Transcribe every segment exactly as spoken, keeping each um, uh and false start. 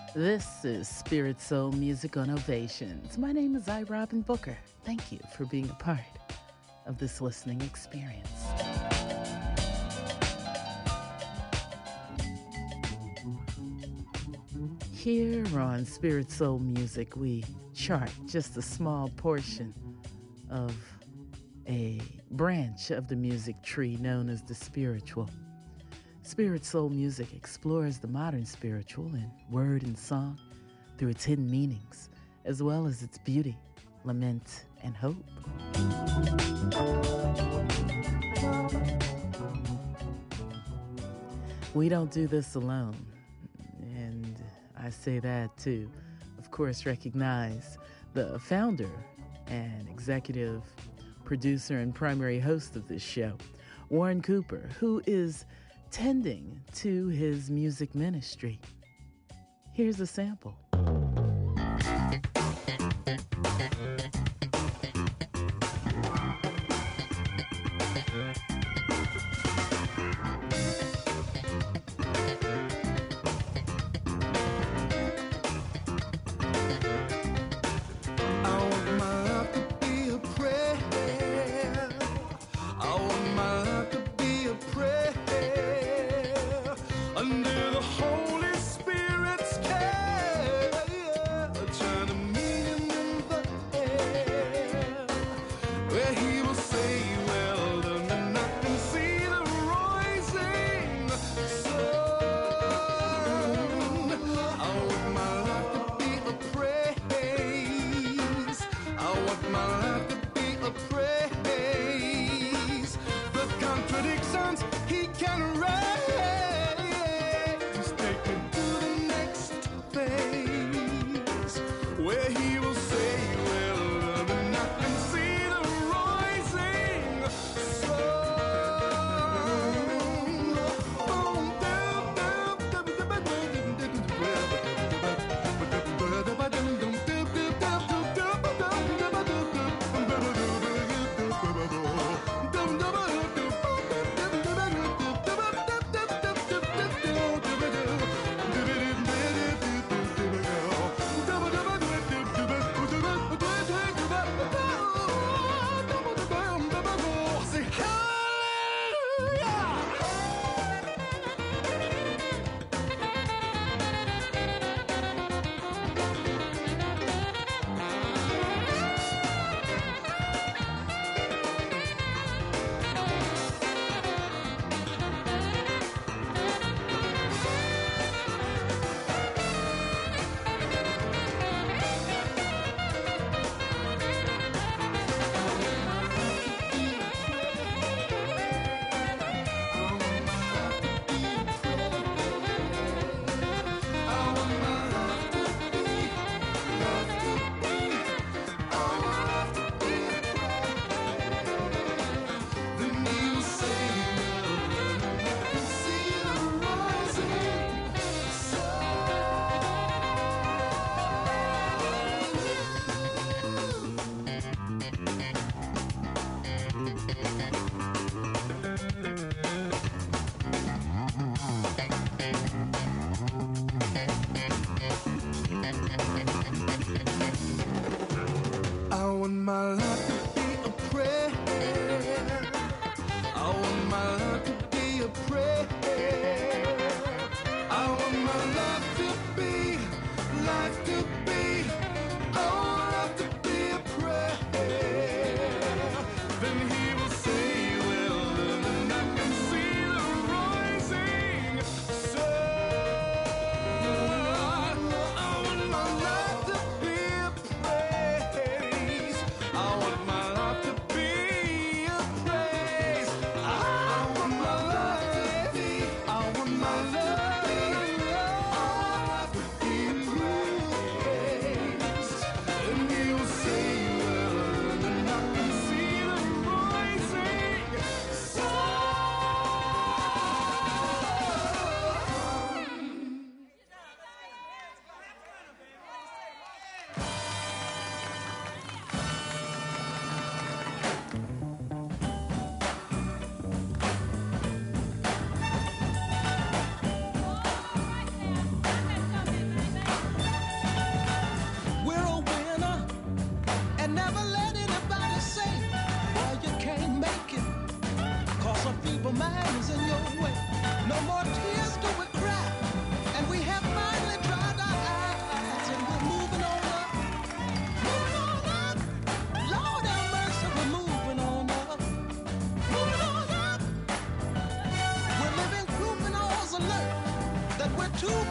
This is Spirit Soul Music on Ovations. My name is I. Robin Booker. Thank you for being a part of this listening experience. Here on Spirit Soul Music, we chart just a small portion of a branch of the music tree known as the spiritual. Spirit Soul Music explores the modern spiritual in word and song through its hidden meanings, as well as its beauty, lament, and hope. We don't do this alone, and I say that to, of course, recognize the founder and executive producer and primary host of this show, Warren Cooper, who is tending to his music ministry. Here's a sample.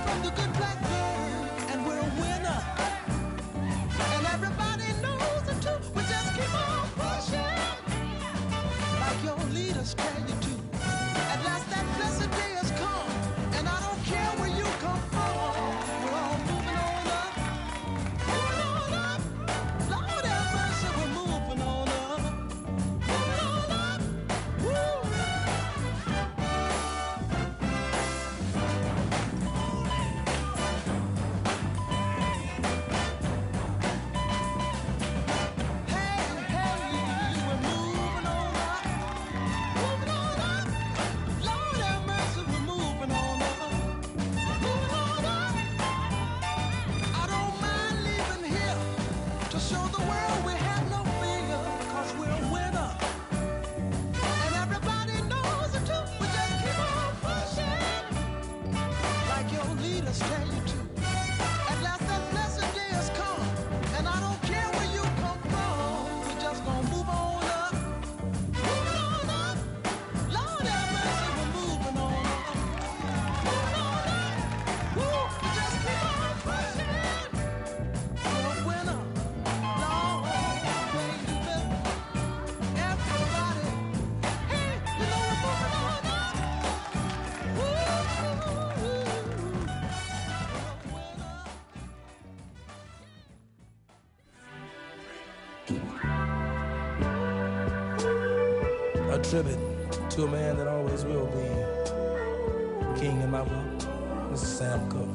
A tribute to a man that always will be king in my book. This is Sam Cooke.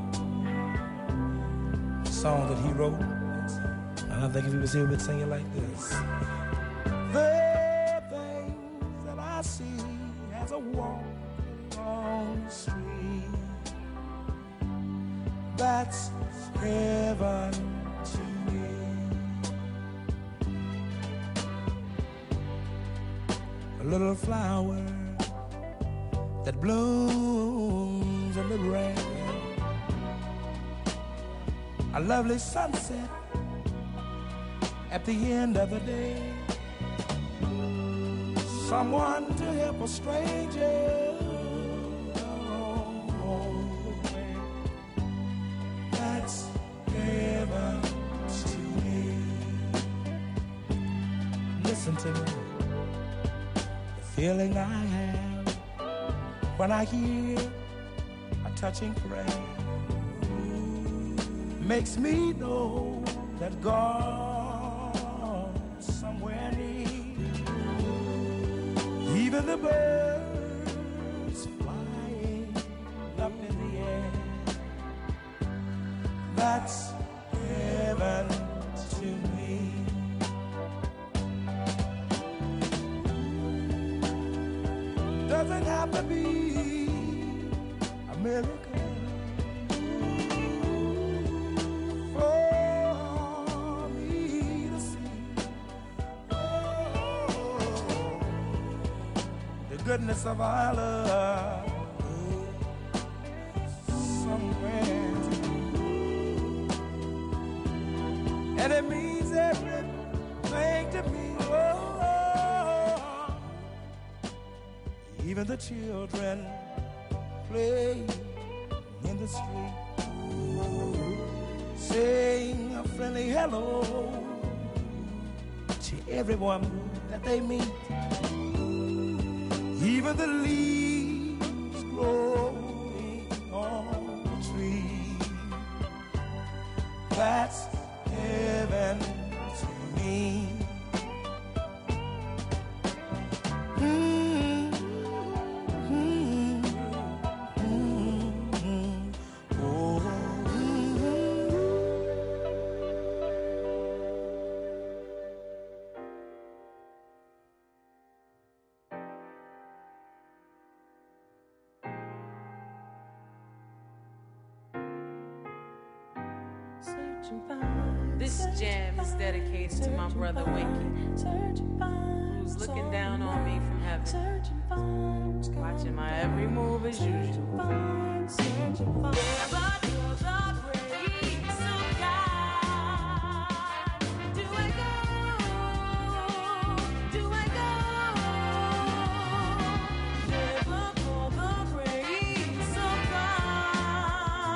A song that he wrote, and I think if he was here, we'd sing it like this. The things that I see as a walk on the street, that's heaven to me. A little flower that blooms in the rain, a lovely sunset at the end of the day, someone to help a stranger along the way. That's heaven to me. Listen to me. The feeling I have when I hear a touching prayer makes me know that God's somewhere near. Even the birds flying up in the air, that's heaven to me. Doesn't have to be a miracle for me to see. Oh, the goodness of our love somewhere to me. And it means everything to me. Oh, even the children play in the street, saying a friendly hello to everyone that they meet. Even the leaves growing on the tree, that's heaven to me. Mm. Mm. Mm. Oh. This jam is dedicated to my brother Winky, who's looking down on me from heaven, watching my every move as usual. But you're the grace of God. Do I go? Do I go? Never for the grace of God.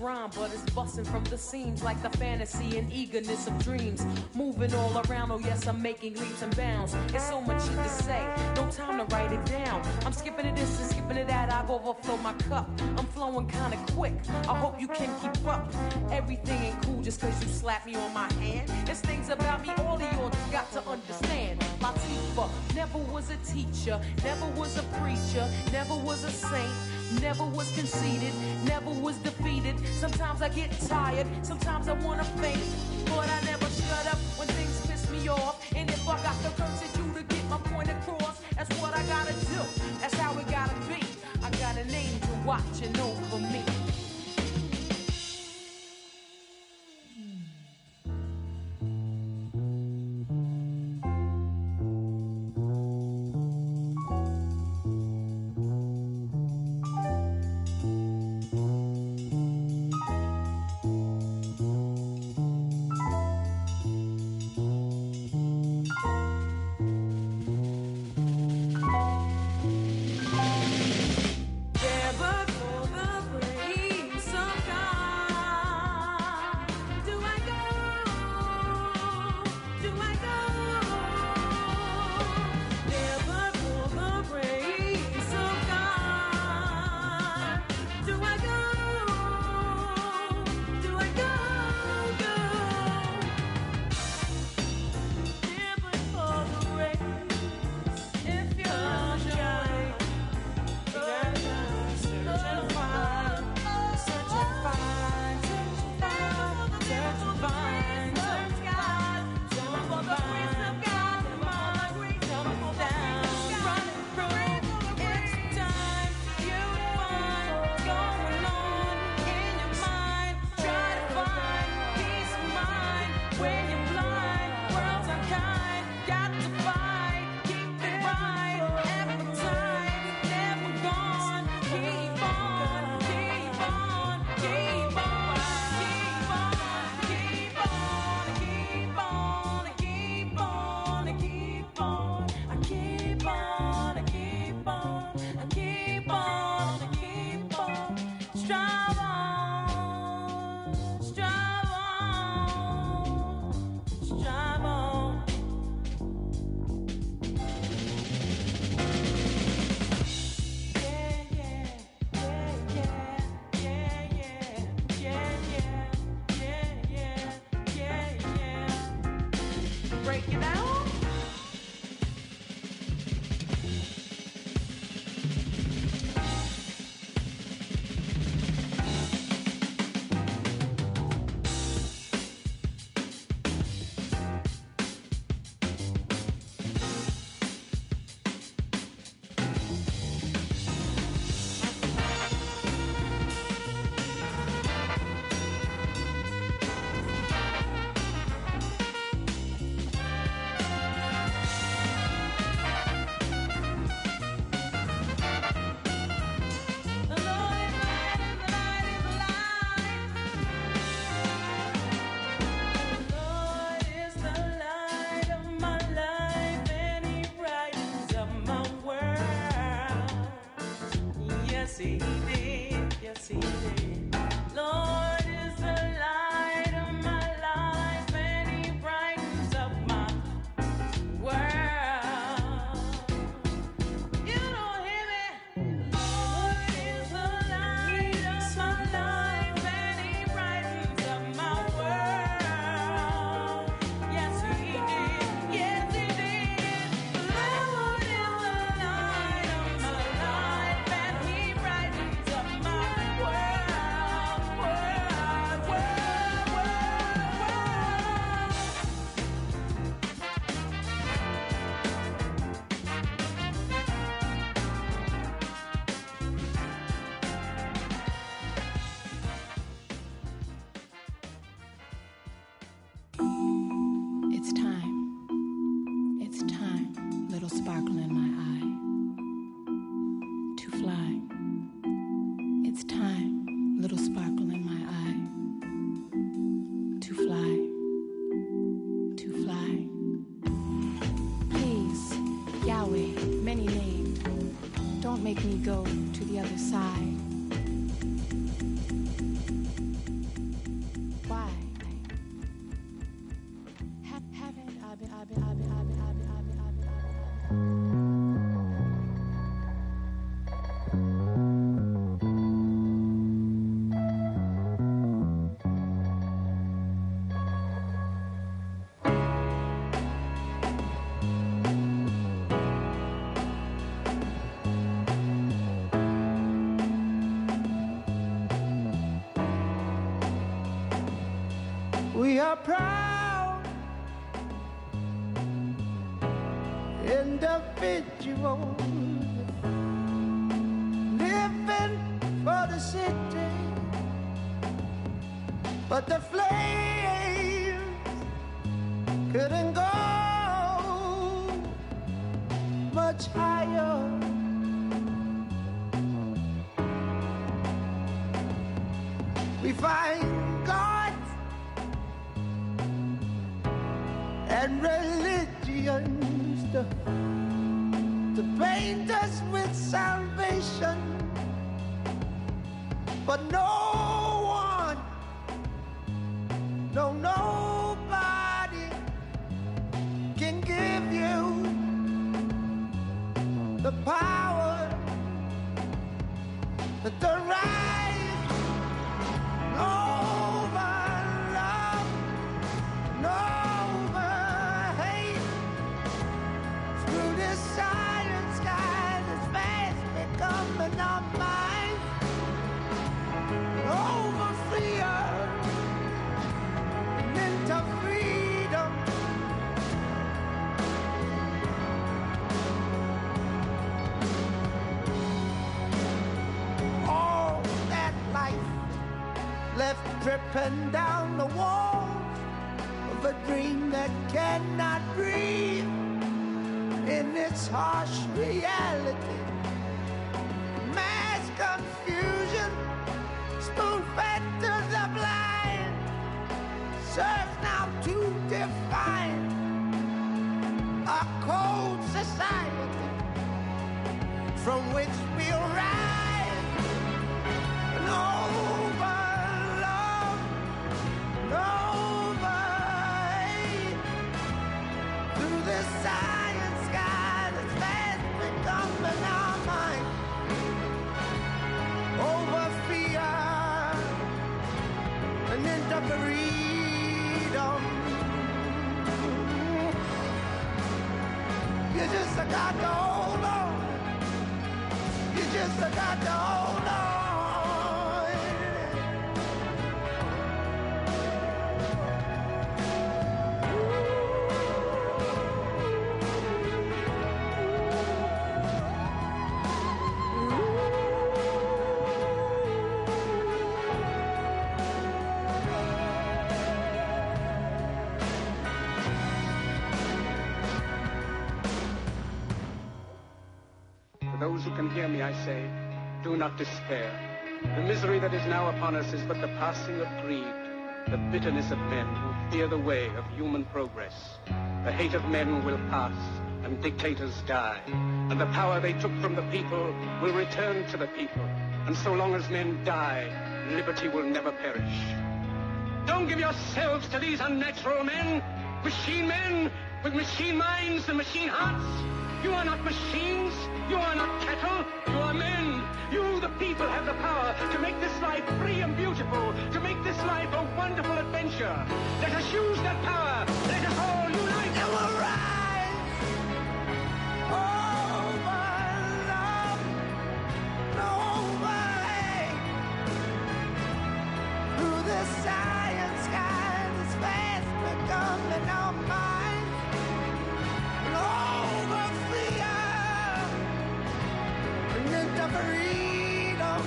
rhyme, but it's busting from the seams like the fantasy and eagerness of dreams. Moving all around, oh yes, I'm making leaps and bounds. It's so much shit to say, no time to write it down. I'm skipping it this and skipping it that, I've overflowed my cup. I'm flowing kinda quick, I hope you can keep up. Everything ain't cool just cause you slap me on my hand. There's things about me all of y'all just got to understand. Latifah never was a teacher, never was a preacher, never was a saint, never was conceited, never was defeated. Sometimes I get tired, sometimes I wanna faint, but I never shut up when things piss me off. And if I got to curse at you to get my point across, that's what I gotta do, that's how it gotta be. I got an angel watching over me. Make me go to the other side. We are proud individuals living for the city, but the flames couldn't go much higher. We find God and religions to, to paint us with salvation, but no one, no nobody can give you the power, the right over love, over hate. Through this silent sky that's fast becoming our minds, over fear and into freedom. All that life left dripping down the walls of a dream that cannot breathe in its harsh reality. Mass confusion, spoon-fed to the blind, serves now to define a cold society from which we'll rise and over love, and over hate. Through this silent sky that's fast becoming our mind, over fear and into freedom. You just got to hold on. You just got to hold on. To those who can hear me, I say, do not despair. The misery that is now upon us is but the passing of greed, the bitterness of men who fear the way of human progress. The hate of men will pass, and dictators die, and the power they took from the people will return to the people. And so long as men die, liberty will never perish. Don't give yourselves to these unnatural men, machine men with machine minds and machine hearts. You are not machines. You are not cattle. You are men. You, the people, have the power to make this life free and beautiful, to make this life a wonderful adventure. Let us use that power. Let us all unite. And we'll rise over love, over hate. Through this silent sky that's fast becoming our minds, and over fear and into freedom,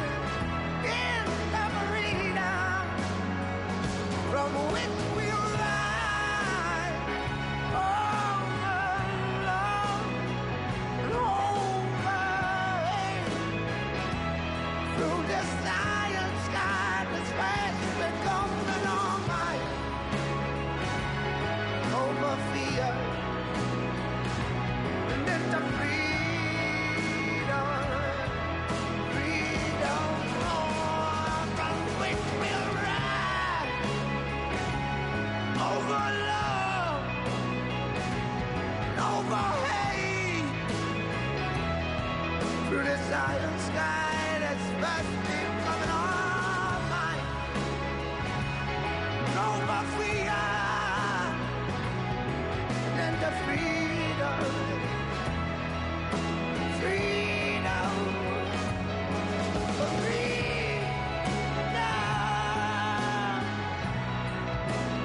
into freedom, from which we'll rise over love and over hate. Through this silent sky that's fast becoming our mind, over fear and into freedom, freedom, oh, from which we'll rise over love, over hate. Through the silent sky that's fast becoming our mind, over fear and the freedom, freedom, freedom.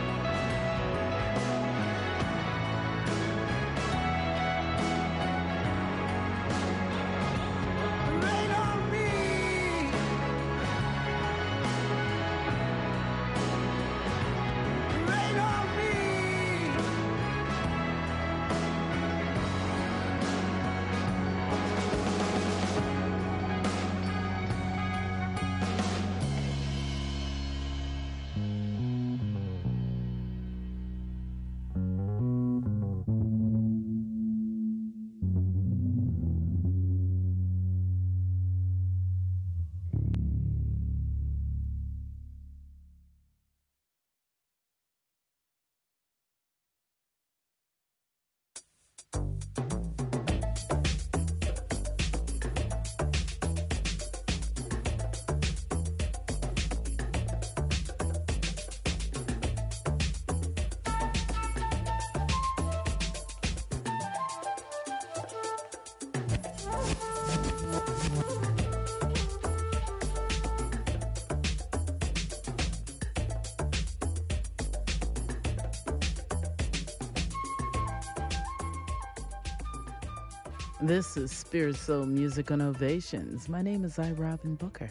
This is Spirit Soul Music on Ovations. My name is I. Robin Booker.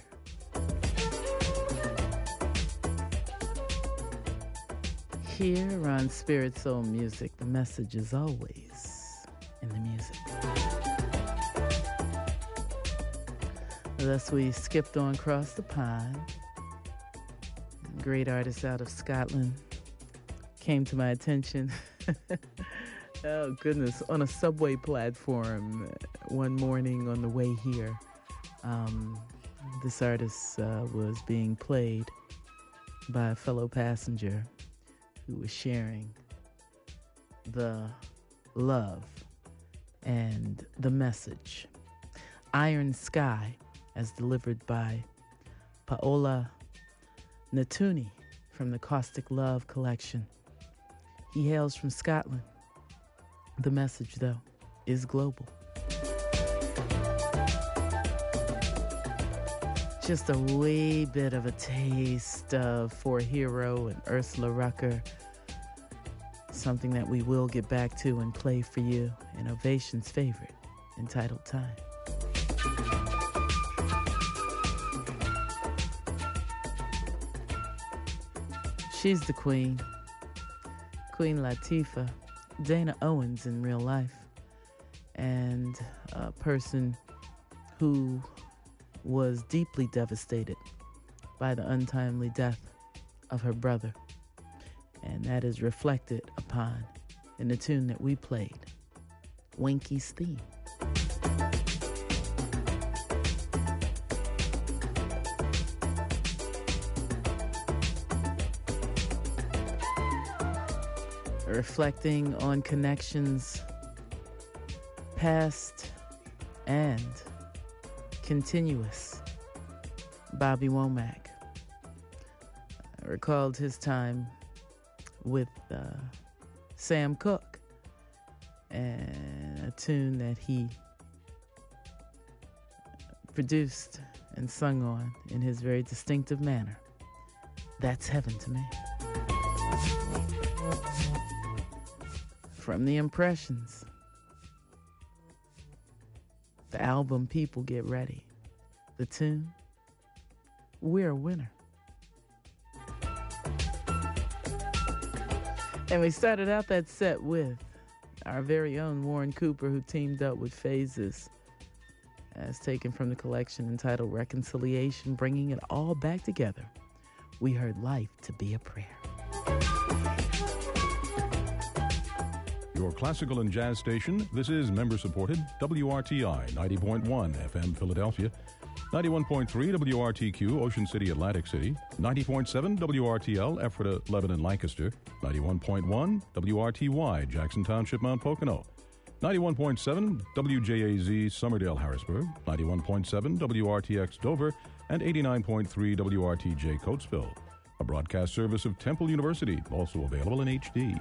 Here on Spirit Soul Music, the message is always in the music. Thus, we skipped on across the pond. A great artist out of Scotland came to my attention. Oh, goodness. On a subway platform one morning on the way here, um, this artist uh, was being played by a fellow passenger who was sharing the love and the message. Iron Sky, as delivered by Paola Natuni from the Caustic Love collection. He hails from Scotland. The message, though, is global. Just a wee bit of a taste of For Hero and Ursula Rucker. Something that we will get back to and play for you in Ovation's favorite, entitled Time. She's the queen, Queen Latifah, Dana Owens in real life, and a person who was deeply devastated by the untimely death of her brother. And that is reflected upon in the tune that we played, Winky's theme. Reflecting on connections past and continuous. Bobby Womack recalled his time with uh, Sam Cooke and a tune that he produced and sung on in his very distinctive manner. That's heaven to me. From the Impressions, the album People Get Ready, the tune, We're a Winner. And we started out that set with our very own Warren Cooper, who teamed up with Phases, as taken from the collection entitled Reconciliation, bringing it all back together. We heard Life to Be a Prayer. Your classical and jazz station. This is member-supported W R T I ninety point one F M Philadelphia, ninety-one point three W R T Q Ocean City, Atlantic City, ninety point seven W R T L Ephrata, Lebanon, Lancaster, ninety-one point one W R T Y Jackson Township, Mount Pocono, ninety-one point seven W J A Z Somerdale, Harrisburg, ninety-one point seven W R T X Dover, and eighty-nine point three W R T J Coatesville. A broadcast service of Temple University, also available in H D.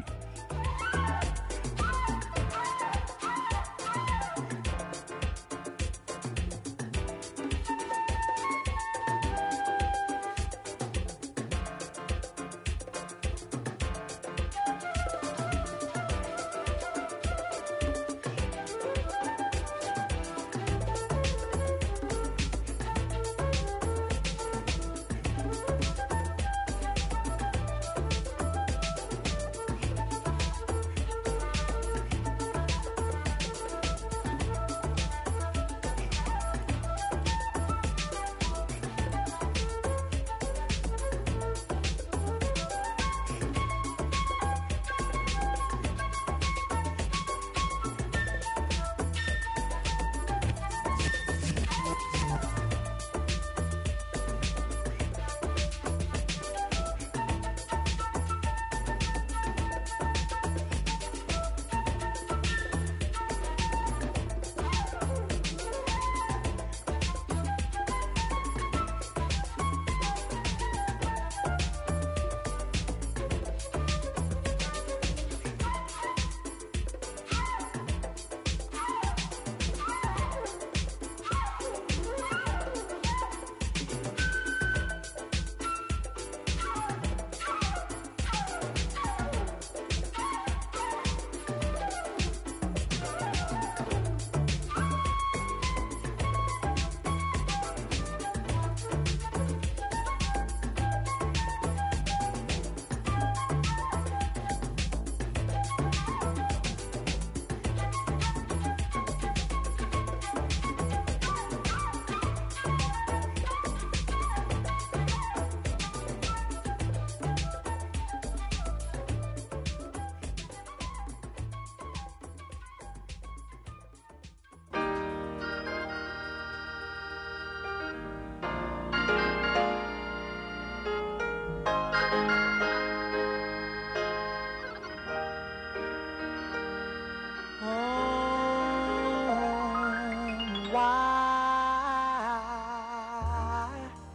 Why,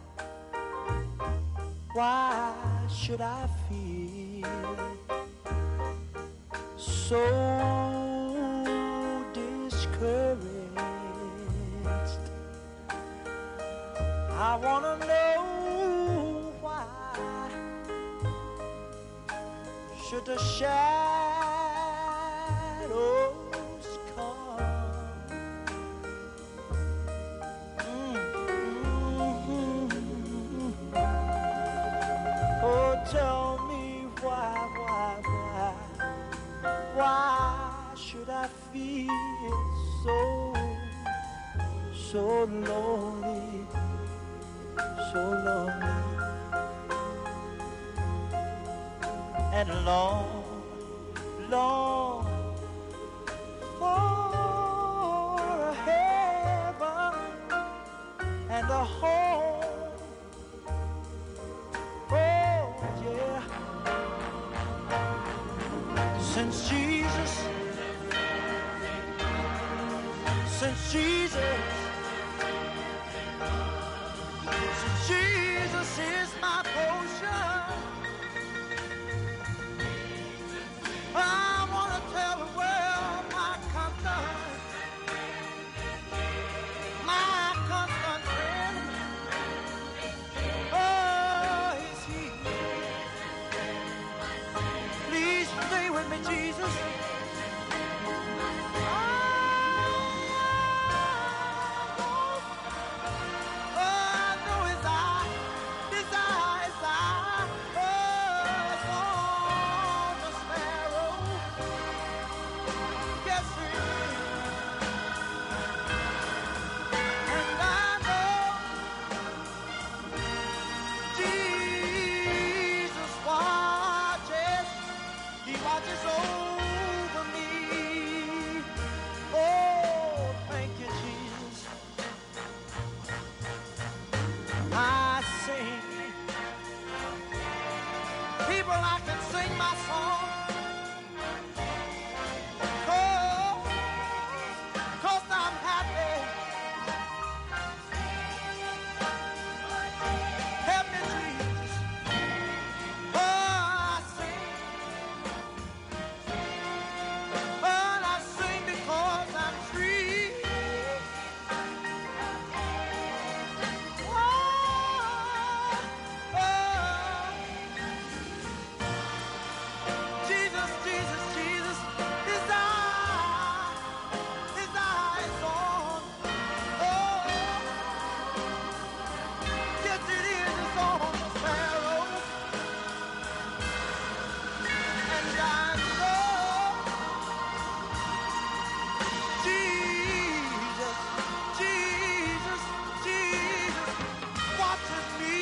why should I feel so discouraged? I wanna know why should the shadows come? Mm-hmm. Oh, tell me why, why, why, why should I feel so, so lonely, so lonely, and long, long for a heaven and a home. Oh yeah, since Jesus, since Jesus, since Jesus is my portion, I wanna tell the world my constant, my constant friend. Oh, is He? Please stay with me, Jesus. Oh, I know His eye, His eye, His eye. Oh, it's on the sparrow. Yes, He is. And I know Jesus watches. He watches over me. Oh, thank you, Jesus. I sing. People, I can sing my song. Oh, 'cause I'm happy. Help me, Jesus. Oh, I sing. Oh, I sing because I'm free. Oh, oh. Jesus, Jesus, Jesus, His eye, His eye is on. Oh, yes it is, it's on the sparrow. And I know Jesus, Jesus, Jesus watches me.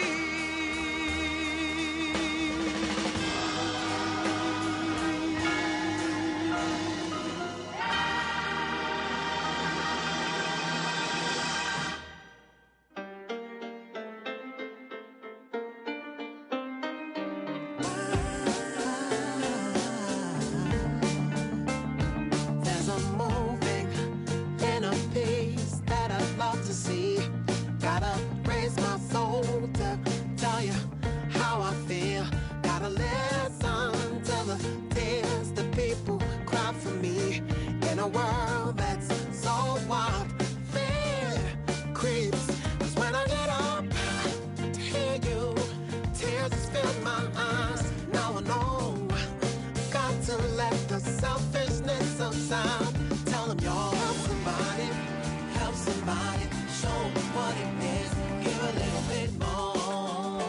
There's a moving in a piece that I'd love to see. Gotta raise my soul to tell you how I feel. Gotta listen to the tears the people cry for me. In a world that's so wild, fear creeps. 'Cause when I get up to hear you, tears just fill my eyes. Now I know got to let the selfishness aside. Tell them y'all help somebody, help somebody, show them what it is, give a little bit more.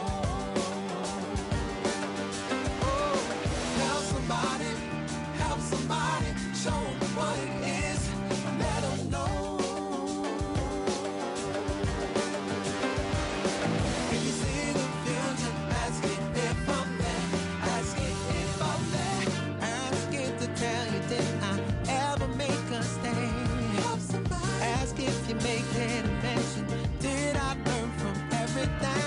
Oh, help somebody, help somebody, show them what it is, let them know. If you see the future, ask it if I'm there, ask it if I'm there, ask it to tell you, did I ever make a stand? Help somebody. Ask if you make it a mention, did I learn from everything?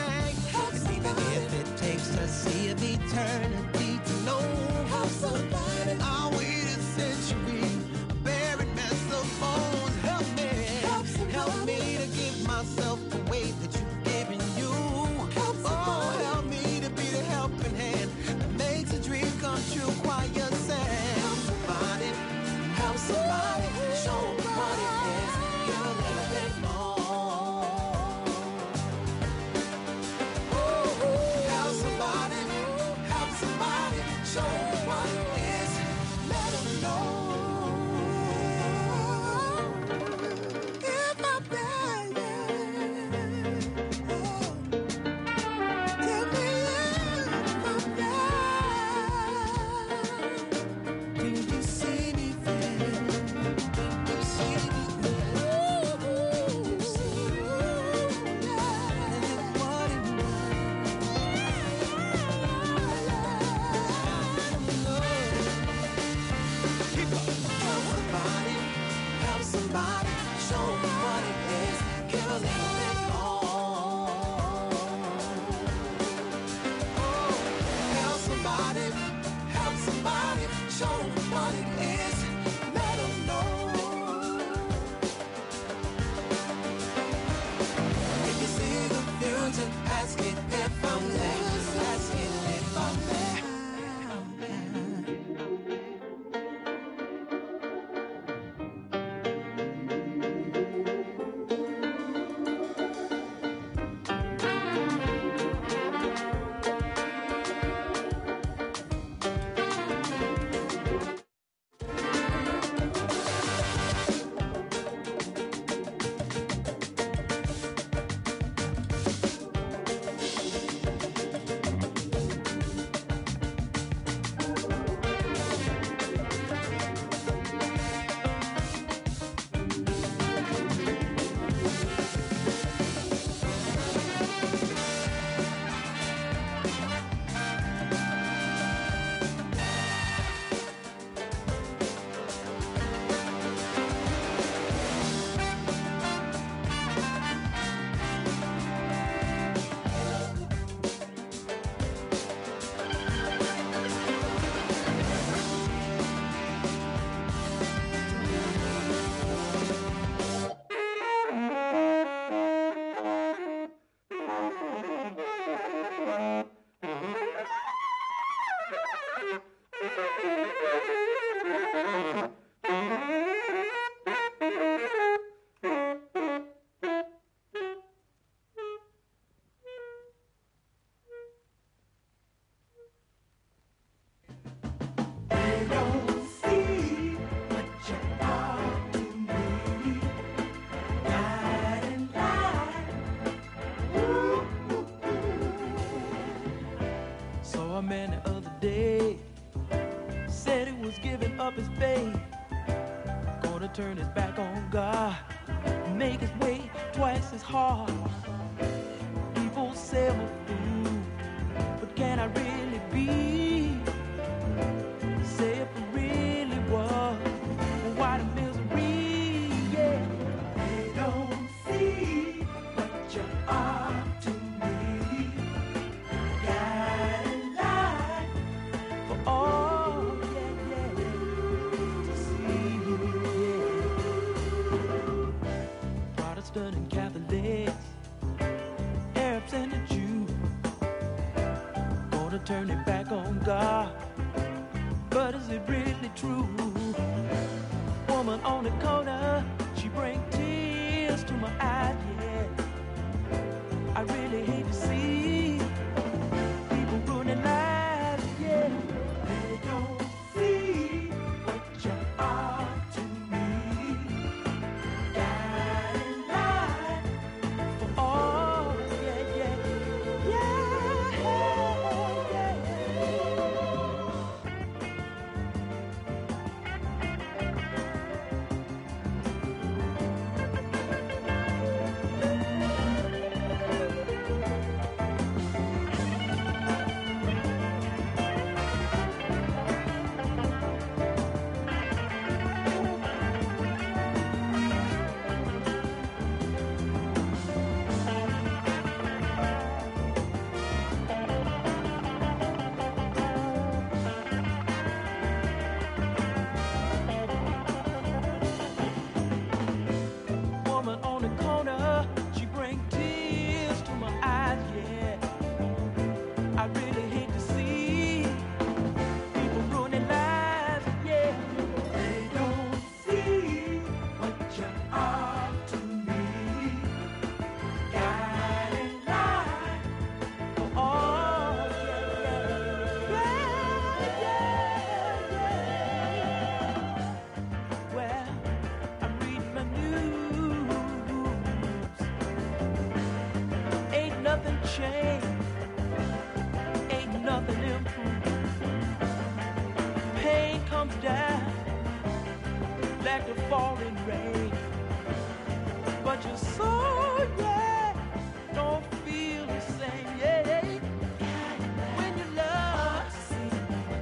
somebody, show me what it is. Give a little bit more. Oh, help somebody, help somebody, show me what it is. Let them know. If you see the future, ask it if I'm there. Ask it if I'm there. Saw a man the other day, said he was giving up his faith, gonna turn his back on God, make his way twice as hard. People say I'm a fool, but can I really be? Say if I really was, well, why the misery? Yeah, they don't see what you are to me. Guiding for all, yeah, yeah, to see, yeah. Protestant and Catholics, Arabs and the Jews, gonna turn their back on God. But is it really true? Woman on the corner, she bring tears to my eyes, yeah. I really hate to see people ruining lives, yeah. They don't see what you are to me. Guiding light for all, yeah, yeah, yeah, yeah. Woman on the corner, she bring tears to my eyes, yeah. I really hate to see people ruining lives, yeah. They don't see what you are to me. Guiding light for all, yeah, yeah, yeah, yeah. Well, I'm reading my news. Ain't nothing changed. Ain't nothing improved. Pain comes down like the falling rain. But your soul, yeah, don't feel the same, yeah. When you love,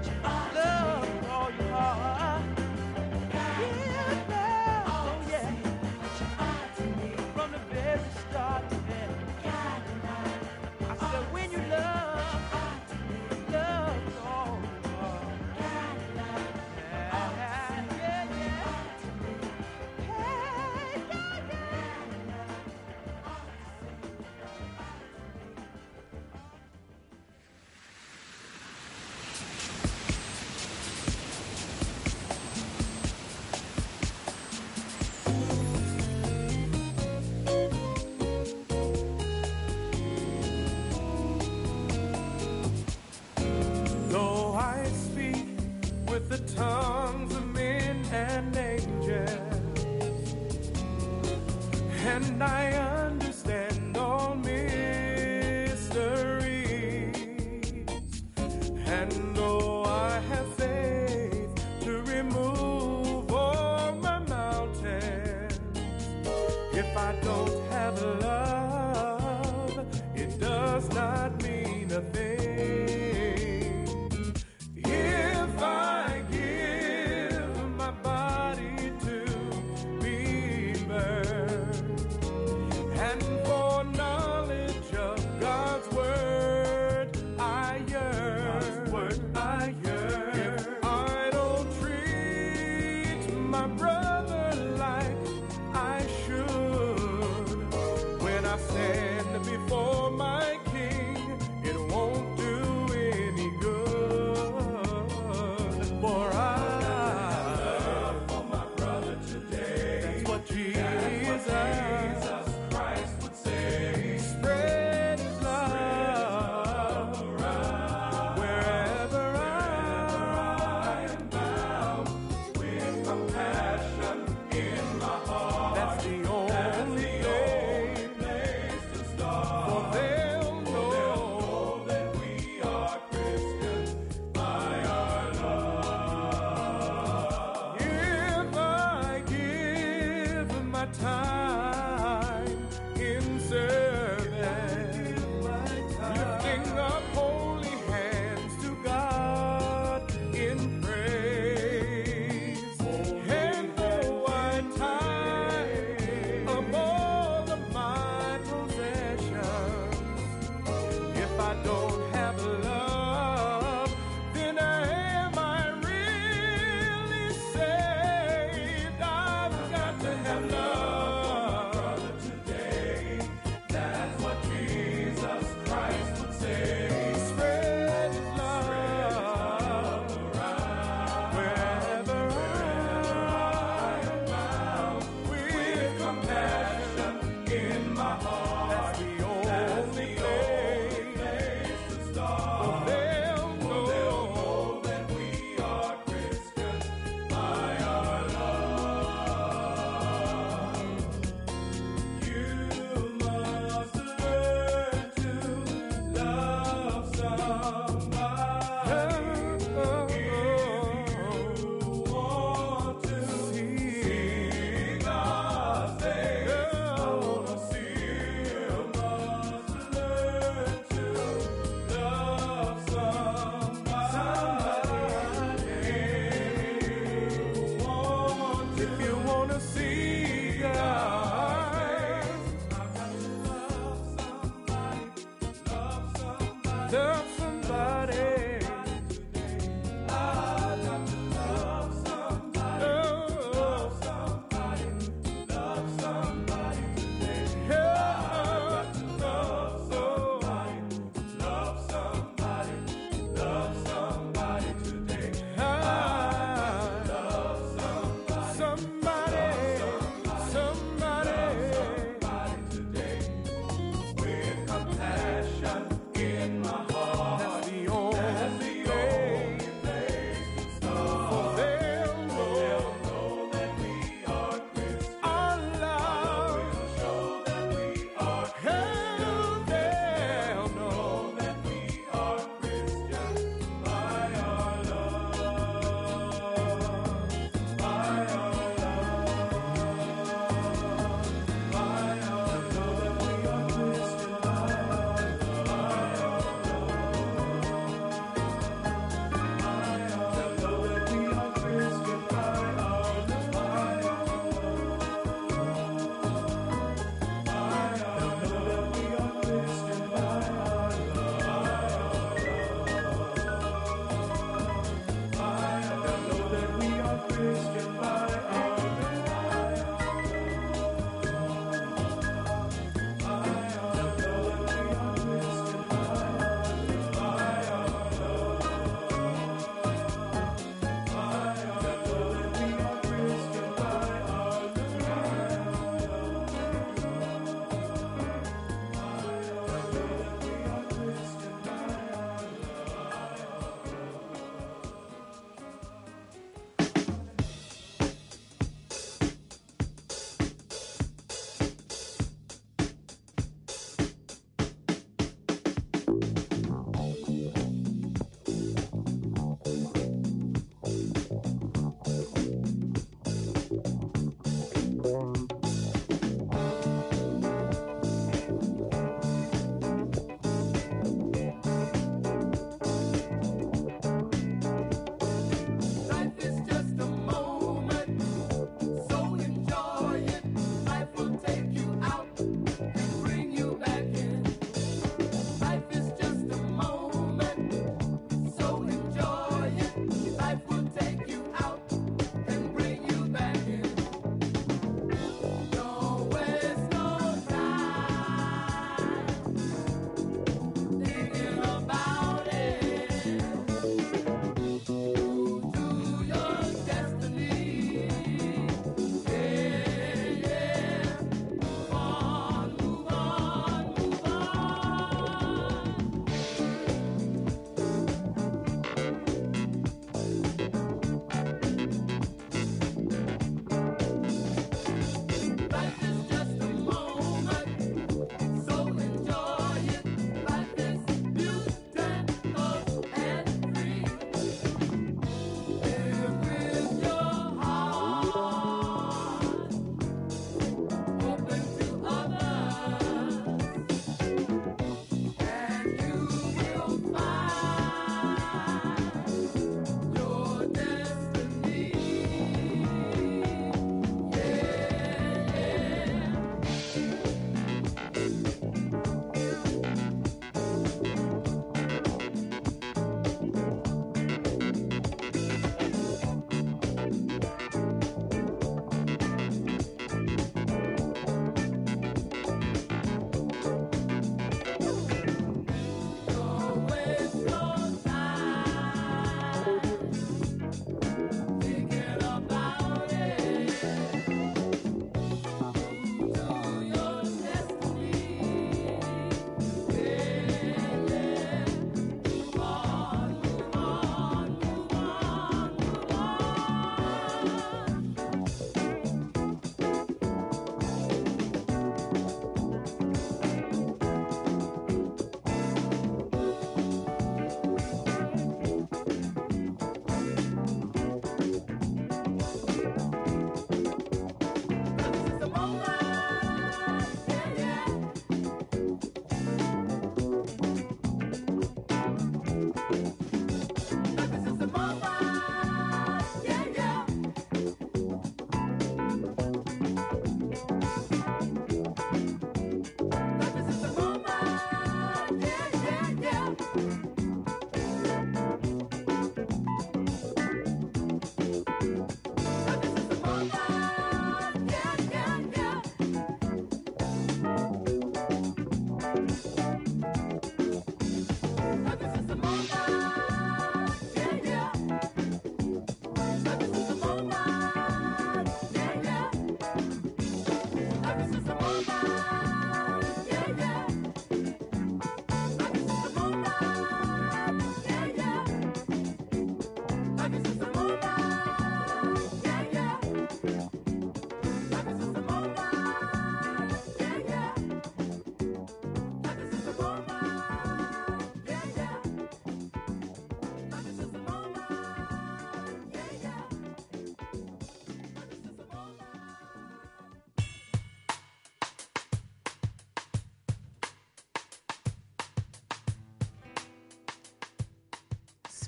love with all your heart. Yeah, love, oh yeah. and I understand all mysteries. And though I have faith to remove all my mountains, if I don't have love, it does not mean a thing. If I give my body to be burned, and for knowledge of God's word I yearn, word I yearn. If I don't treat my brother like I should, when I stand before my King, it won't do any good. For I love for my brother today. That's what Jesus, Jesus Christ would say. Spread His love around wherever I am bound, with compassion in my heart. That's the only place to start. For they'll know that we are Christians by our love. If I give my time in service, lifting up holy hands to God in praise, and though I tie up all of my possessions, if I don't have love, then am I really saved? I've got to have love.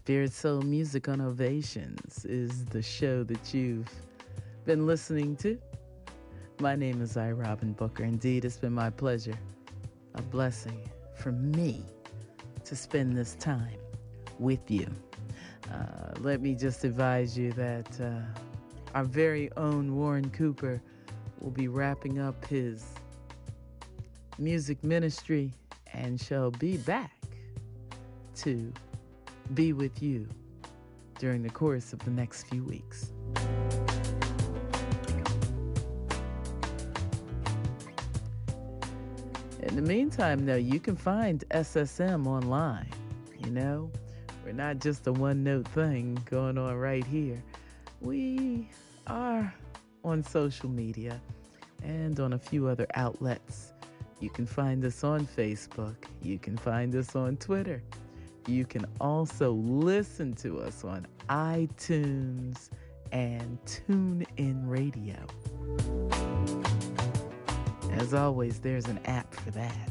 Spirit Soul Music on Ovations is the show that you've been listening to. My name is I. Robin Booker. Indeed, it's been my pleasure, a blessing for me to spend this time with you. Uh, let me just advise you that uh, our very own Warren Cooper will be wrapping up his music ministry and shall be back to be with you during the course of the next few weeks. In the meantime, though, you can find S S M online. You know, we're not just a one-note thing going on right here. We are on social media and on a few other outlets. You can find us on Facebook. You can find us on Twitter. You can also listen to us on iTunes and TuneIn Radio. As always, there's an app for that.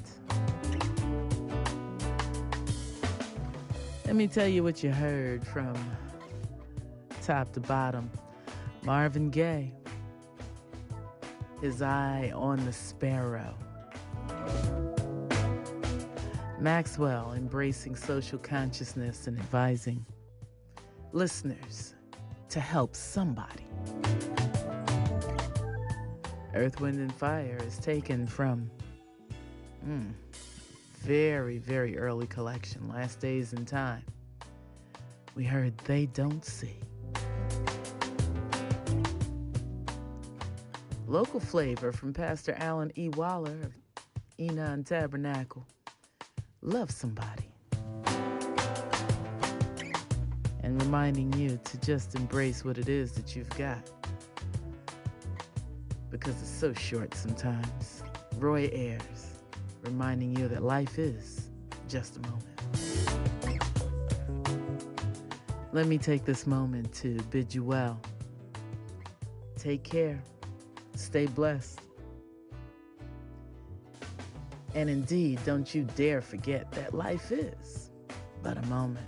Let me tell you what you heard from top to bottom. Marvin Gaye, His Eye on the Sparrow. Maxwell, Embracing Social Consciousness and Advising Listeners to Help Somebody. Earth, Wind, and Fire is taken from mm, very, very early collection, Last Days in Time. We heard They Don't See. Local flavor from Pastor Alan E. Waller of Enon Tabernacle. Love Somebody. And reminding you to just embrace what it is that you've got, because it's so short sometimes. Roy Ayers, reminding you that life is just a moment. Let me take this moment to bid you well. Take care. Stay blessed. And indeed, don't you dare forget that life is but a moment.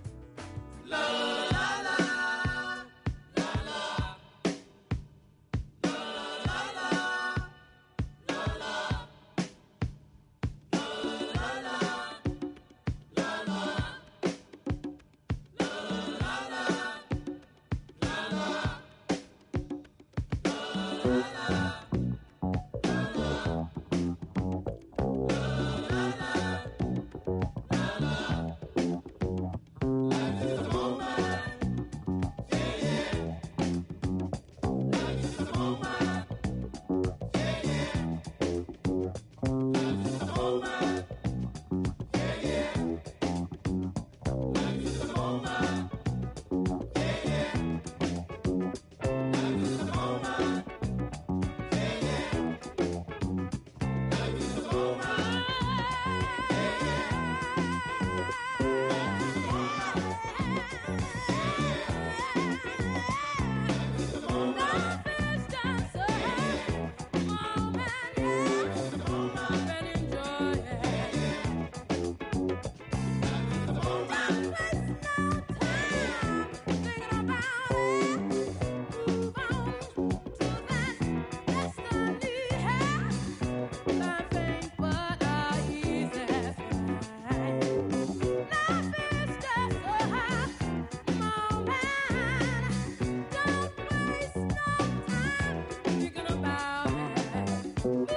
Ooh.